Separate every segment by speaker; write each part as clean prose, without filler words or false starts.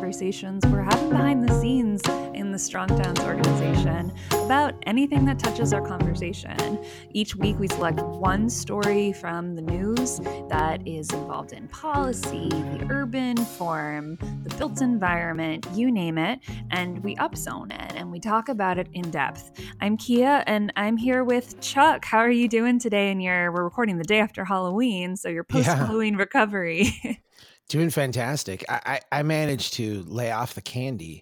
Speaker 1: conversations we're having behind the scenes in the Strong Towns organization about anything that touches our conversation. Each week we select one story from the news that is involved in policy, the urban form, the built environment, you name it, and we upzone it and we talk about it in depth. I'm Kia and I'm here with Chuck. How are you doing today? We're recording the day after Halloween, so your post-Halloween recovery.
Speaker 2: Doing fantastic. I managed to lay off the candy.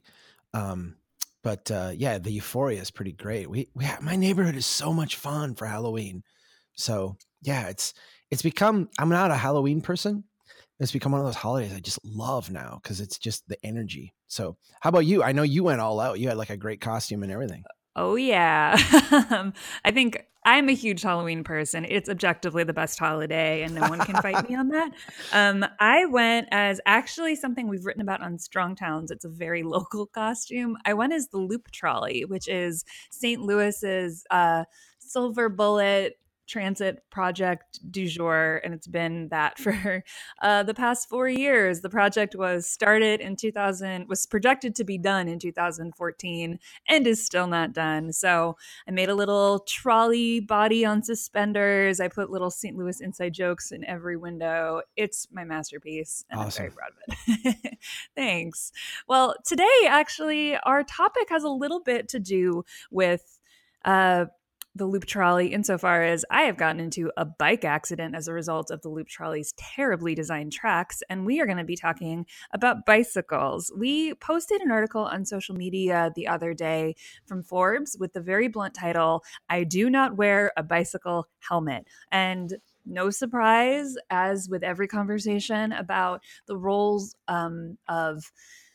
Speaker 2: But the euphoria is pretty great. My neighborhood is so much fun for Halloween. So yeah, it's become, I'm not a Halloween person. It's become one of those holidays I just love now because it's just the energy. So how about you? I know you went all out. You had like a great costume and everything.
Speaker 1: Oh, yeah. I think I'm a huge Halloween person. It's objectively the best holiday, and no one can fight me on that. I went as actually something we've written about on Strong Towns. It's a very local costume. I went as the Loop Trolley, which is St. Louis's silver bullet transit project du jour, and it's been that for the past 4 years. The project was projected to be done in 2014 and is still not done. So I made a little trolley body on suspenders. I put little St. Louis inside jokes in every window. It's my masterpiece, and
Speaker 2: Awesome.
Speaker 1: I'm very proud of it. Thanks. Well, today, actually, our topic has a little bit to do with the Loop Trolley, insofar as I have gotten into a bike accident as a result of the Loop Trolley's terribly designed tracks, and we are going to be talking about bicycles. We posted an article on social media the other day from Forbes with the very blunt title, "I do not wear a bicycle helmet." And no surprise, as with every conversation about the roles of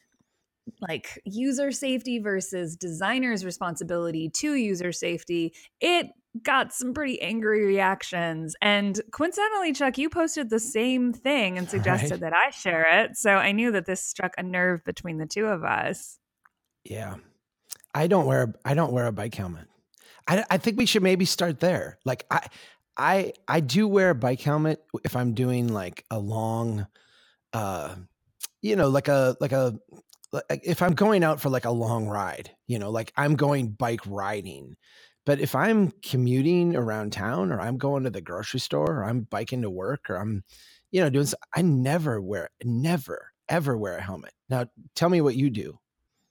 Speaker 1: like user safety versus designers' responsibility to user safety, it got some pretty angry reactions. And coincidentally, Chuck, you posted the same thing and suggested that I share it. So I knew that this struck a nerve between the two of us.
Speaker 2: Yeah. I don't wear a bike helmet. I think we should maybe start there. Like I do wear a bike helmet if I'm doing like a long, if I'm going out for like a long ride, like I'm going bike riding. But if I'm commuting around town or I'm going to the grocery store or I'm biking to work or I'm, doing, I never ever wear a helmet. Now tell me what you do.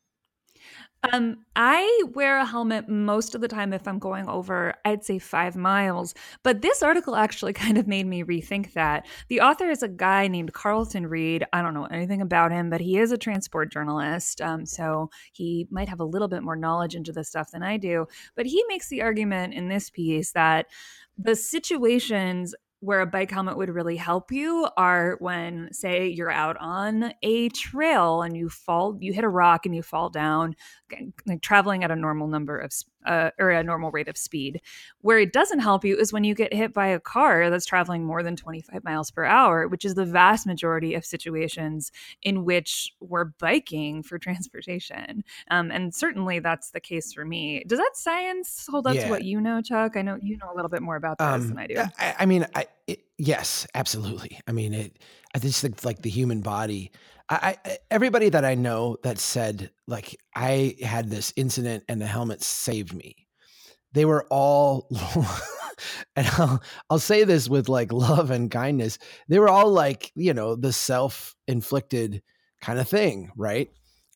Speaker 1: I wear a helmet most of the time if I'm going over, I'd say 5 miles. But this article actually kind of made me rethink that. The author is a guy named Carlton Reed. I don't know anything about him, but he is a transport journalist. So he might have a little bit more knowledge into this stuff than I do. But he makes the argument in this piece that the situations where a bike helmet would really help you are when, say, you're out on a trail and you hit a rock and you fall down, like traveling at a normal number of or a normal rate of speed. Where it doesn't help you is when you get hit by a car that's traveling more than 25 miles per hour, which is the vast majority of situations in which we're biking for transportation. And certainly that's the case for me. Does that science hold up to what you know, Chuck? I know you know a little bit more about this than I do.
Speaker 2: Yes, absolutely. I just think like the human body, everybody that I know that said like, I had this incident and the helmet saved me. They were all, and I'll say this with like love and kindness. They were all like, the self-inflicted kind of thing. Right.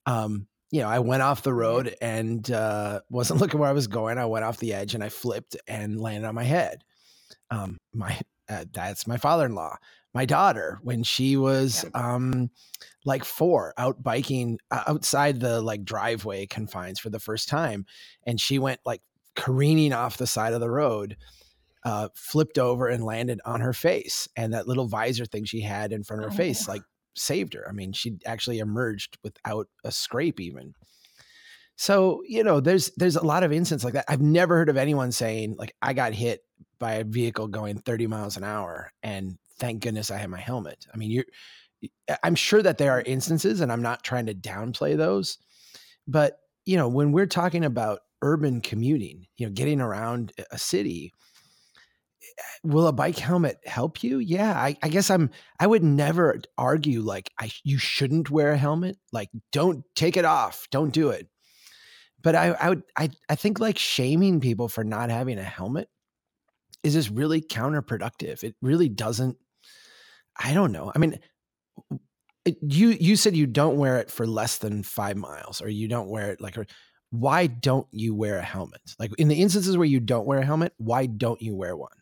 Speaker 2: I went off the road and wasn't looking where I was going. I went off the edge and I flipped and landed on my head. That's my father-in-law. My daughter, when she was like 4, out biking outside the like driveway confines for the first time, and she went like careening off the side of the road, flipped over and landed on her face, and that little visor thing she had in front of her face like saved her. She actually emerged without a scrape even. So, there's a lot of instances like that. I've never heard of anyone saying like, I got hit by a vehicle going 30 miles an hour and thank goodness I had my helmet. I'm sure that there are instances, and I'm not trying to downplay those, but when we're talking about urban commuting, getting around a city, will a bike helmet help you? Yeah, I guess I would never argue like you shouldn't wear a helmet. Like, don't take it off. Don't do it. But I think like shaming people for not having a helmet is just really counterproductive. It really doesn't. I don't know. I mean, you said you don't wear it for less than 5 miles, or you don't wear it like. Why don't you wear a helmet? Like in the instances where you don't wear a helmet, why don't you wear one?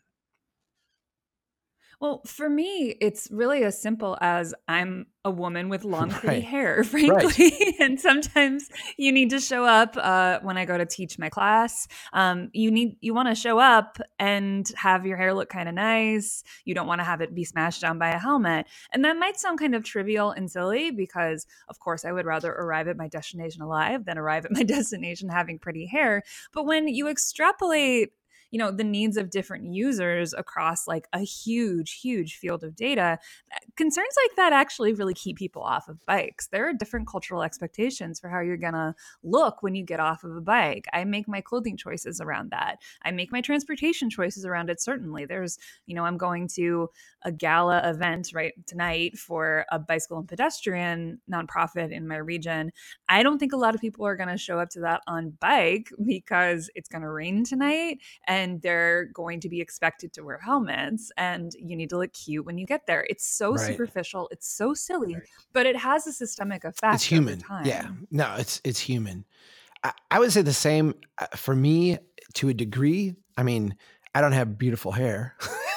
Speaker 1: Well, for me, it's really as simple as I'm a woman with long, pretty
Speaker 2: Right.
Speaker 1: hair,
Speaker 2: Right.
Speaker 1: frankly. And sometimes you need to show up when I go to teach my class. You want to show up and have your hair look kind of nice. You don't want to have it be smashed down by a helmet. And that might sound kind of trivial and silly because, of course, I would rather arrive at my destination alive than arrive at my destination having pretty hair. But when you extrapolate the needs of different users across like a huge field of data, concerns like that actually really keep people off of bikes. There are different cultural expectations for how you're gonna look when you get off of a bike. I make my clothing choices around that. I make my transportation choices around it. Certainly there's I'm going to a gala event right tonight for a bicycle and pedestrian nonprofit in my region. I don't think a lot of people are going to show up to that on bike because it's going to rain tonight and they're going to be expected to wear helmets and you need to look cute when you get there. It's so
Speaker 2: Right.
Speaker 1: superficial, it's so silly, but it has a systemic effect.
Speaker 2: It's human.
Speaker 1: Over time.
Speaker 2: Yeah. No, it's human. I would say the same for me to a degree. I mean, I don't have beautiful hair.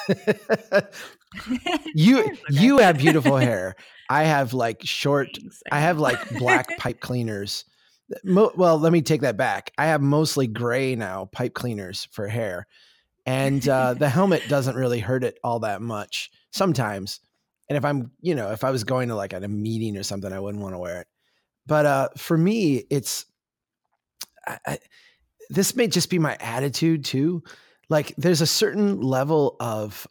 Speaker 2: You have beautiful hair. I have like short.
Speaker 1: Thanks.
Speaker 2: I have like black pipe cleaners. Well, let me take that back. I have mostly gray now pipe cleaners for hair, and the helmet doesn't really hurt it all that much sometimes. And if I was going to like at a meeting or something, I wouldn't want to wear it. But for me, it's this may just be my attitude too. Like there's a certain level of,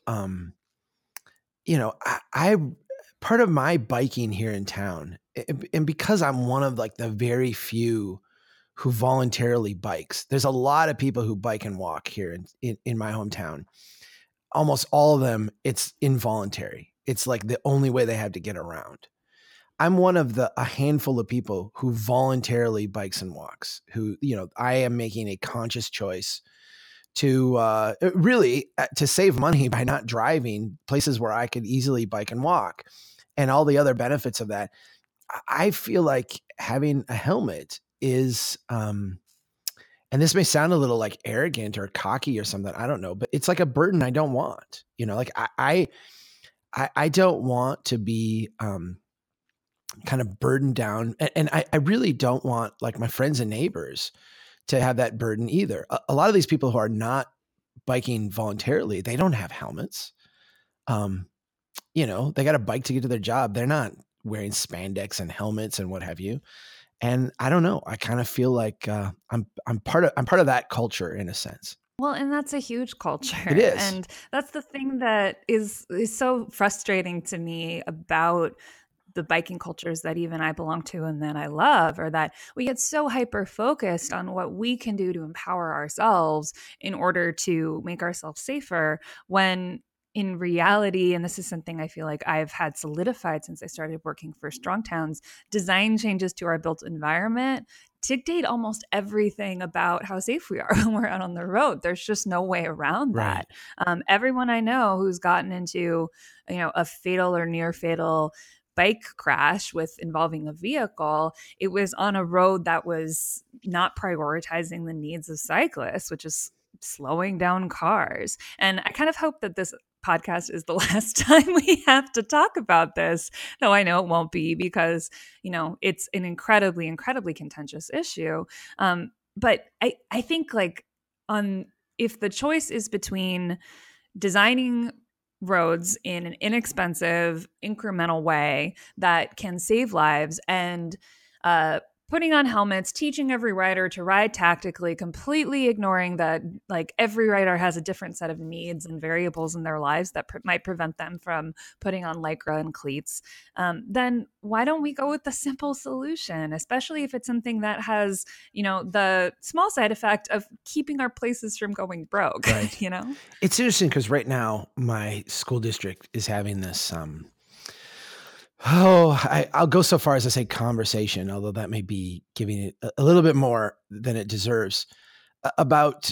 Speaker 2: I part of my biking here in town, and because I'm one of like the very few who voluntarily bikes, there's a lot of people who bike and walk here in my hometown. Almost all of them, it's involuntary. It's like the only way they have to get around. I'm one of a handful of people who voluntarily bikes and walks, who, I am making a conscious choice to really to save money by not driving places where I could easily bike and walk and all the other benefits of that. I feel like having a helmet is, and this may sound a little like arrogant or cocky or something, I don't know, but it's like a burden I don't want, like I don't want to be, kind of burdened down. And I really don't want like my friends and neighbors to have that burden either. A lot of these people who are not biking voluntarily, they don't have helmets. They got a bike to get to their job. They're not wearing spandex and helmets and what have you. And I don't know. I kind of feel like I'm part of that culture in a sense.
Speaker 1: Well, and that's a huge culture.
Speaker 2: It is.
Speaker 1: And that's the thing that is so frustrating to me about the biking cultures that even I belong to and that I love, or that we get so hyper focused on what we can do to empower ourselves in order to make ourselves safer, when in reality, and this is something I feel like I've had solidified since I started working for Strong Towns, design changes to our built environment dictate almost everything about how safe we are when we're out on the road. There's just no way around that. Everyone I know who's gotten into, a fatal or near fatal bike crash involving a vehicle, it was on a road that was not prioritizing the needs of cyclists, which is slowing down cars. And I kind of hope that this podcast is the last time we have to talk about this, though I know it won't be because, it's an incredibly contentious issue. But I think if the choice is between designing roads in an inexpensive, incremental way that can save lives and putting on helmets, teaching every rider to ride tactically, completely ignoring that like every rider has a different set of needs and variables in their lives that might prevent them from putting on lycra and cleats, then why don't we go with the simple solution, especially if it's something that has, the small side effect of keeping our places from going broke,
Speaker 2: Right. It's interesting because right now my school district is having this I'll go so far as to say conversation, although that may be giving it a little bit more than it deserves, about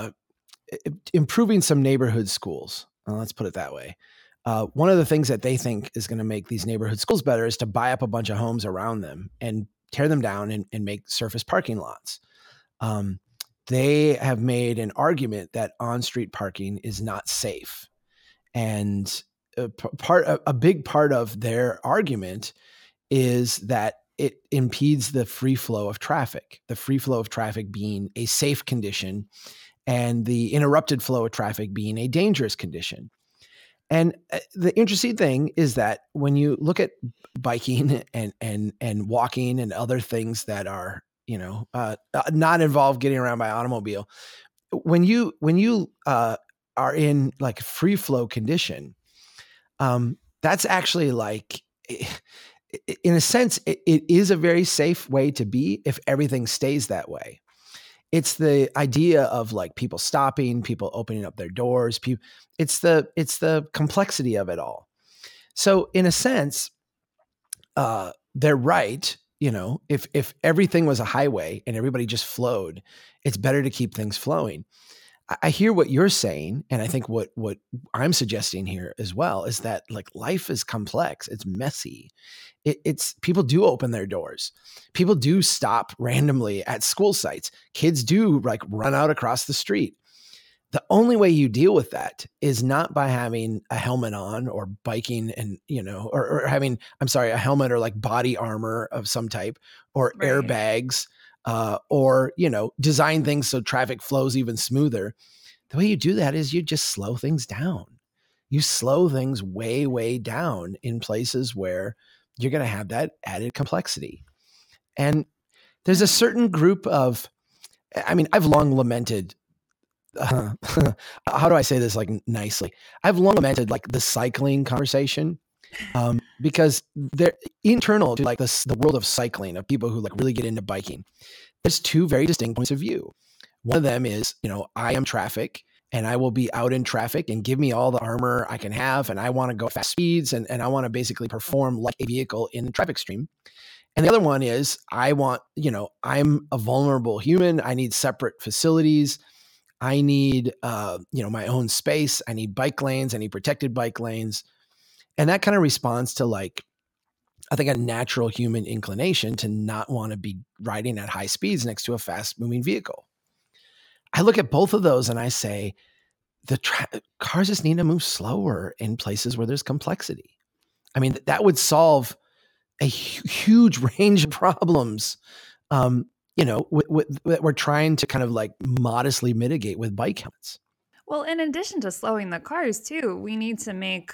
Speaker 2: improving some neighborhood schools. Let's put it that way. One of the things that they think is going to make these neighborhood schools better is to buy up a bunch of homes around them and tear them down and make surface parking lots. They have made an argument that on-street parking is not safe. And a big part of their argument is that it impedes the free flow of traffic, the free flow of traffic being a safe condition and the interrupted flow of traffic being a dangerous condition. And the interesting thing is that when you look at biking and walking and other things that are, not involved getting around by automobile, when you are in like free flow condition, that's actually like, in a sense, it is a very safe way to be if everything stays that way. It's the idea of like people stopping, people opening up their doors. It's the complexity of it all. So in a sense, they're right. If everything was a highway and everybody just flowed, it's better to keep things flowing. I hear what you're saying, and I think what I'm suggesting here as well is that like life is complex, it's messy. It's people do open their doors, people do stop randomly at school sites, kids do like run out across the street. The only way you deal with that is not by having a helmet on or biking and or having a helmet or like body armor of some type or
Speaker 1: Right.
Speaker 2: airbags. Or design things so traffic flows even smoother. The way you do that is you just slow things down. You slow things way, way down in places where you're going to have that added complexity. And there's a certain group of, I've long lamented, how do I say this like nicely? I've long lamented like the cycling conversation. Because they're internal to like the world of cycling, of people who like really get into biking. There's two very distinct points of view. One of them is, I am traffic and I will be out in traffic and give me all the armor I can have. And I want to go fast speeds and I want to basically perform like a vehicle in the traffic stream. And the other one is I'm a vulnerable human. I need separate facilities. I need, my own space. I need bike lanes. I need protected bike lanes. And that kind of responds to like, I think a natural human inclination to not want to be riding at high speeds next to a fast moving vehicle. I look at both of those and I say, cars just need to move slower in places where there's complexity. That would solve a huge range of problems, that we're trying to kind of like modestly mitigate with bike helmets.
Speaker 1: Well, in addition to slowing the cars too, we need to make,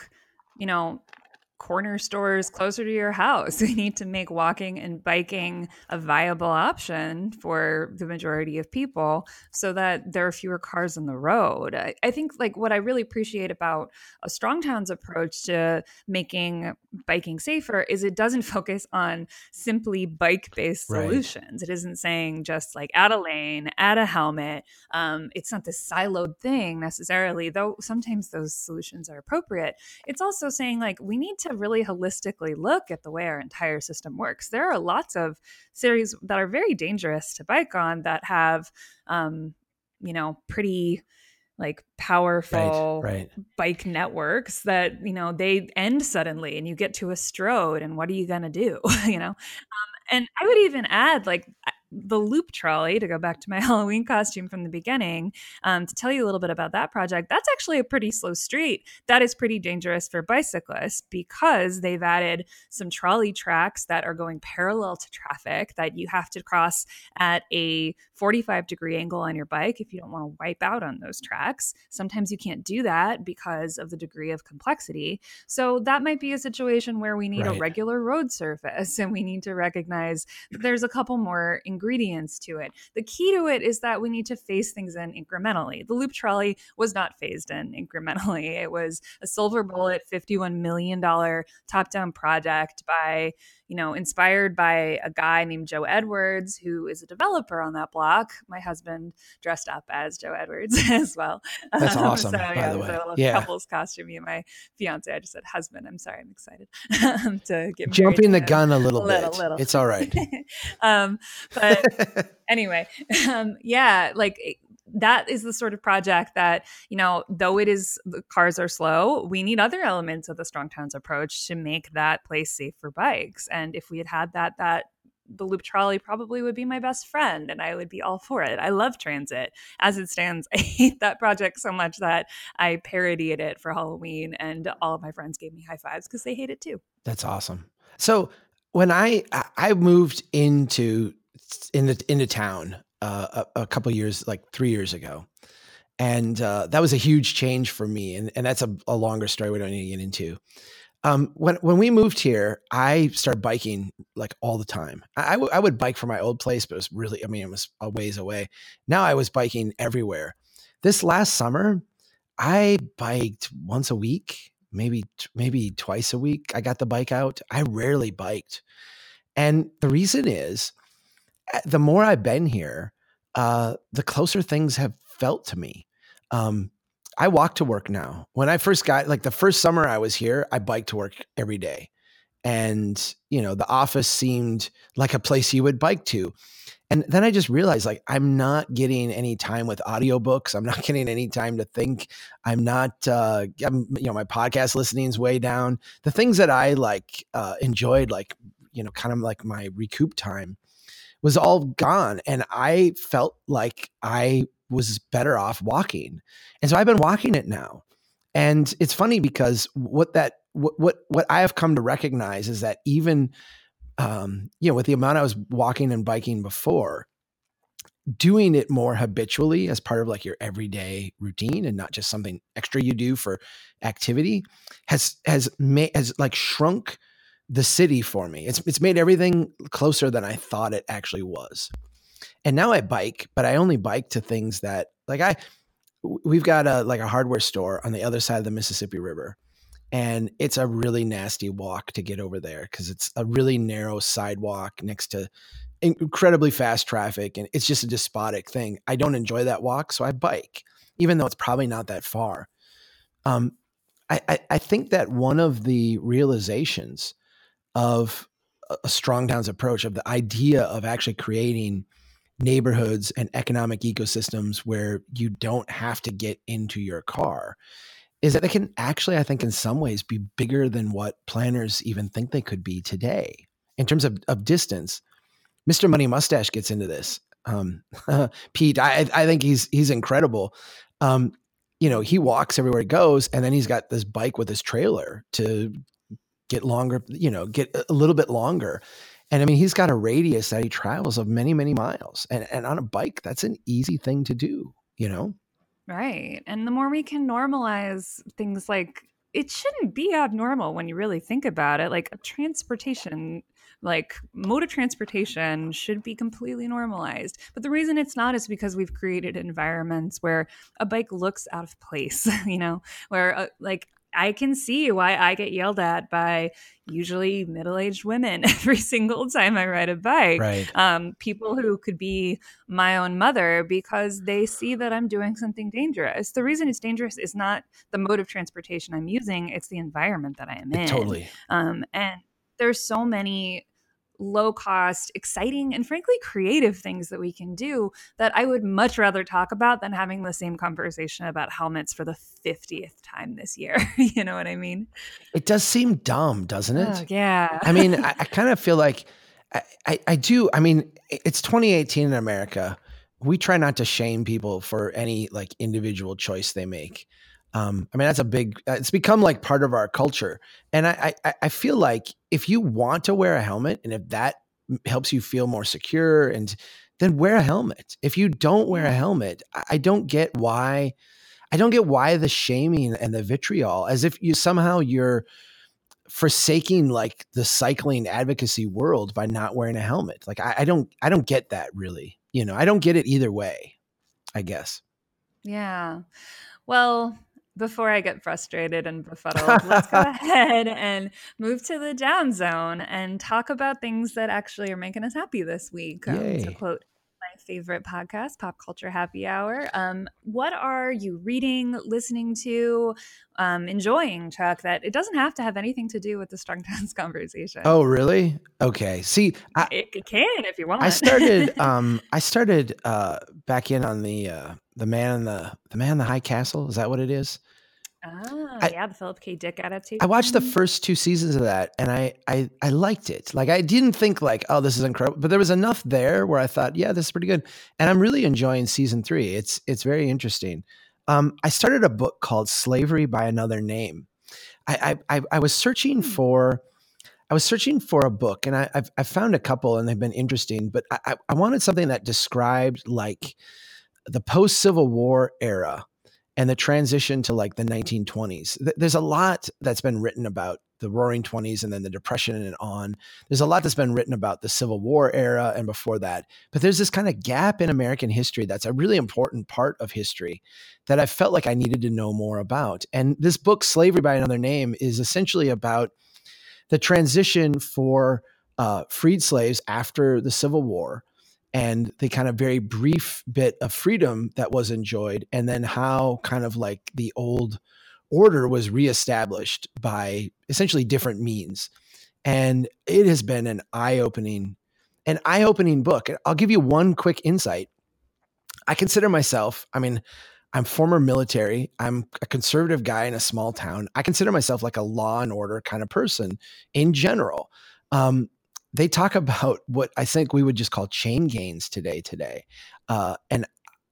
Speaker 1: corner stores closer to your house. We need to make walking and biking a viable option for the majority of people so that there are fewer cars on the road. I think like what I really appreciate about a Strongtown's approach to making biking safer is it doesn't focus on simply bike-based solutions. Right. It isn't saying just like add a lane, add a helmet. It's not this siloed thing necessarily, though sometimes those solutions are appropriate. It's also saying like we need to really holistically look at the way our entire system works. There are lots of cities that are very dangerous to bike on that have, pretty like powerful
Speaker 2: right.
Speaker 1: bike networks that, they end suddenly and you get to a strode and what are you going to do? And I would even add like the loop trolley, to go back to my Halloween costume from the beginning, to tell you a little bit about that project, that's actually a pretty slow street. That is pretty dangerous for bicyclists because they've added some trolley tracks that are going parallel to traffic that you have to cross at a 45-degree angle on your bike if you don't want to wipe out on those tracks. Sometimes you can't do that because of the degree of complexity. So that might be a situation where we need a regular road surface, and we need to recognize that there's a couple more ingredients to it. The key to it is that we need to phase things in incrementally. The loop trolley was not phased in incrementally. It was a silver bullet $51 million top-down project by, inspired by a guy named Joe Edwards, who is a developer on that block. My husband dressed up as Joe Edwards as well.
Speaker 2: That's awesome,
Speaker 1: so,
Speaker 2: by the way.
Speaker 1: So
Speaker 2: Yeah.
Speaker 1: Couple's costume, me and my fiance. I just said husband. I'm sorry. I'm excited to get
Speaker 2: jumping the gun a little bit. It's all right.
Speaker 1: But anyway, that is the sort of project that, though the cars are slow, we need other elements of the Strong Towns approach to make that place safe for bikes. And if we had that the loop trolley probably would be my best friend, and I would be all for it. I love transit. As it stands, I hate that project so much that I parodied it for Halloween, and all of my friends gave me high fives because they hate it too.
Speaker 2: That's awesome. So when I moved into town a couple of years, like 3 years ago, and that was a huge change for me, and that's a longer story we don't need to get into. When we moved here, I started biking like all the time. I would bike from my old place, but it was really, it was a ways away. Now I was biking everywhere. This last summer, I biked once a week, maybe twice a week. I got the bike out. I rarely biked. And the reason is, the more I've been here, the closer things have felt to me. I walk to work now. When I first got, the first summer I was here, I biked to work every day. And, the office seemed like a place you would bike to. And then I just realized, I'm not getting any time with audiobooks. I'm not getting any time to think. I'm not, my podcast listening is way down. The things that I enjoyed, kind of like my recoup time, was all gone. And I felt like I was better off walking. And so I've been walking it now. And it's funny because what I have come to recognize is that even, with the amount I was walking and biking before, doing it more habitually as part of your everyday routine and not just something extra you do for activity has shrunk the city for me. It's made everything closer than I thought it actually was. And now I bike, but I only bike to things that we've got a hardware store on the other side of the Mississippi River. And it's a really nasty walk to get over there because it's a really narrow sidewalk next to incredibly fast traffic. And it's just a despotic thing. I don't enjoy that walk, so I bike, even though it's probably not that far. I think that one of the realizations of a Strong Towns approach, of the idea of actually creating neighborhoods and economic ecosystems where you don't have to get into your car, is that they can actually, I think in some ways, be bigger than what planners even think they could be today. In terms of distance, Mr. Money Mustache gets into this. Pete, I think he's incredible. He walks everywhere he goes, and then he's got this bike with his trailer to get longer, get a little bit longer. And he's got a radius that he travels of many, many miles. And on a bike, that's an easy thing to do,
Speaker 1: Right. And the more we can normalize things, it shouldn't be abnormal when you really think about it. Mode of transportation should be completely normalized. But the reason it's not is because we've created environments where a bike looks out of place, where I can see why I get yelled at by usually middle-aged women every single time I ride a bike.
Speaker 2: Right.
Speaker 1: People who could be my own mother because they see that I'm doing something dangerous. The reason it's dangerous is not the mode of transportation I'm using, it's the environment that I am in.
Speaker 2: Totally.
Speaker 1: And there's so many low-cost, exciting, and frankly creative things that we can do that I would much rather talk about than having the same conversation about helmets for the 50th time this year. You know what I mean?
Speaker 2: It does seem dumb, doesn't it?
Speaker 1: Oh, yeah.
Speaker 2: I kind of feel like I do. I mean, it's 2018 in America. We try not to shame people for any like individual choice they make. I mean, that's a big, it's become like part of our culture. And I feel like if you want to wear a helmet and if that helps you feel more secure, and then wear a helmet. If you don't wear a helmet, I don't get why. I don't get why the shaming and the vitriol, as if you're forsaking like the cycling advocacy world by not wearing a helmet. Like I don't get that really. I don't get it either way, I guess.
Speaker 1: Yeah. Well, before I get frustrated and befuddled, let's go ahead and move to the down zone and talk about things that actually are making us happy this week. To
Speaker 2: Yay.
Speaker 1: quote my favorite podcast, Pop Culture Happy Hour, what are you reading, listening to, enjoying, Chuck, that it doesn't have to have anything to do with the Strong Towns conversation?
Speaker 2: Oh, really? Okay. See,
Speaker 1: It can if you want.
Speaker 2: I started back in on the man in the high castle. Is that what it is?
Speaker 1: Yeah, the Philip K. Dick adaptation.
Speaker 2: I watched the first 2 seasons of that and I liked it. Like I didn't think like, oh, this is incredible, but there was enough there where I thought, yeah, this is pretty good. And I'm really enjoying season 3. It's very interesting. I started a book called Slavery by Another Name. I was searching for a book, and I've found a couple and they've been interesting, but I wanted something that described like the post-Civil War era and the transition to like the 1920s. There's a lot that's been written about the Roaring '20s and then the Depression and on. There's a lot that's been written about the Civil War era and before that. But there's this kind of gap in American history that's a really important part of history that I felt like I needed to know more about. And this book, Slavery by Another Name, is essentially about the transition for freed slaves after the Civil War and the kind of very brief bit of freedom that was enjoyed, and then how kind of like the old order was reestablished by essentially different means. And it has been an eye-opening book. I'll give you one quick insight. I consider myself, I'm former military. I'm a conservative guy in a small town. I consider myself like a law and order kind of person in general. They talk about what I think we would just call chain gangs today. And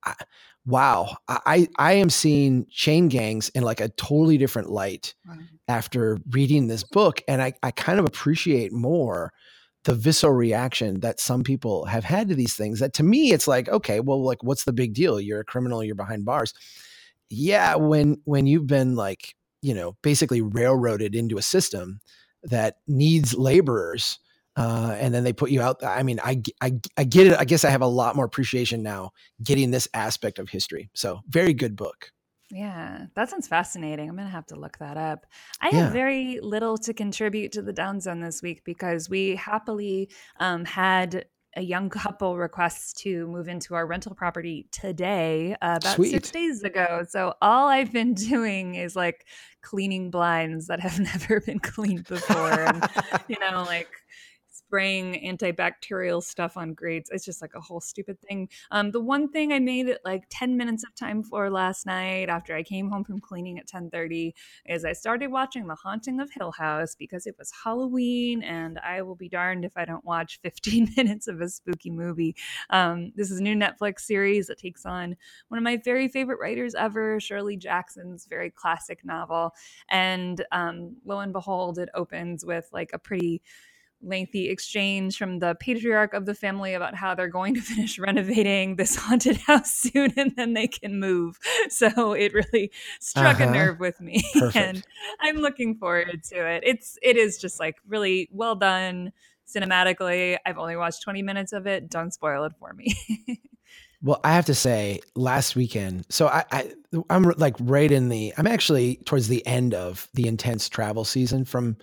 Speaker 2: wow, I am seeing chain gangs in like a totally different light after reading this book. And I kind of appreciate more the visceral reaction that some people have had to these things, that to me, it's like, okay, well, like, what's the big deal? You're a criminal, you're behind bars. Yeah. When you've been like, basically railroaded into a system that needs laborers, and then they put you out. I mean, I get it. I guess I have a lot more appreciation now getting this aspect of history. So very good book.
Speaker 1: Yeah, that sounds fascinating. I'm going to have to look that up. I have very little to contribute to the Down Zone this week because we happily had a young couple request to move into our rental property today, about
Speaker 2: Sweet.
Speaker 1: 6 days ago. So all I've been doing is like cleaning blinds that have never been cleaned before, and like spraying antibacterial stuff on grates. It's just like a whole stupid thing. The one thing I made it like 10 minutes of time for last night after I came home from cleaning at 10:30 is I started watching The Haunting of Hill House because it was Halloween, and I will be darned if I don't watch 15 minutes of a spooky movie. This is a new Netflix series that takes on one of my very favorite writers ever, Shirley Jackson's very classic novel. And lo and behold, it opens with like a pretty lengthy exchange from the patriarch of the family about how they're going to finish renovating this haunted house soon and then they can move. So it really struck a nerve with me.
Speaker 2: Perfect.
Speaker 1: And I'm looking forward to it. It is just like really well done cinematically. I've only watched 20 minutes of it. Don't spoil it for me.
Speaker 2: Well, I have to say, last weekend, so I'm like I'm actually towards the end of the intense travel season from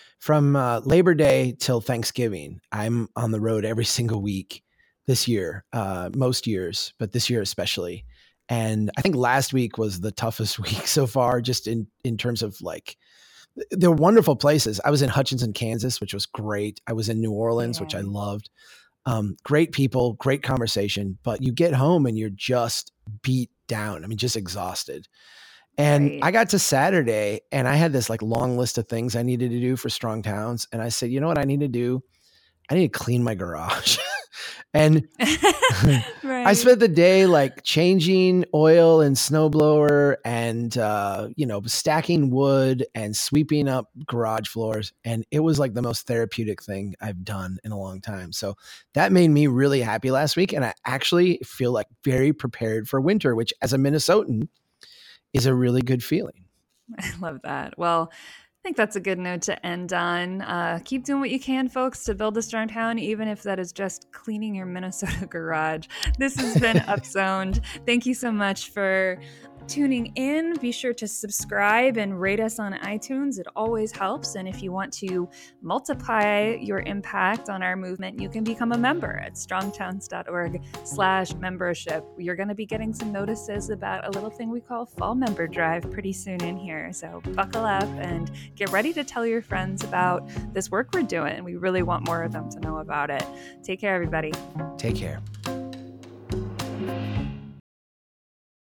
Speaker 2: Labor Day till Thanksgiving. I'm on the road every single week this year, most years, but this year especially. And I think last week was the toughest week so far, just in terms of like, they're wonderful places. I was in Hutchinson, Kansas, which was great. I was in New Orleans, which I loved. Great people, great conversation, but you get home and you're just beat down. I mean, just exhausted. And I got to Saturday and I had this like long list of things I needed to do for Strong Towns. And I said, you know what I need to do? I need to clean my garage. And
Speaker 1: Right.
Speaker 2: I spent the day like changing oil and snowblower and, stacking wood and sweeping up garage floors. And it was like the most therapeutic thing I've done in a long time. So that made me really happy last week. And I actually feel like very prepared for winter, which as a Minnesotan is a really good feeling.
Speaker 1: I love that. Well, I think that's a good note to end on. Keep doing what you can, folks, to build a strong town, even if that is just cleaning your Minnesota garage. This has been Upzoned. Thank you so much for tuning in. Be sure to subscribe and rate us on iTunes. It always helps. And if you want to multiply your impact on our movement, you can become a member at strongtowns.org/membership. You're going to be getting some notices about a little thing we call Fall Member Drive pretty soon in here. So buckle up and get ready to tell your friends about this work we're doing. We really want more of them to know about it. Take care, everybody.
Speaker 2: Take care.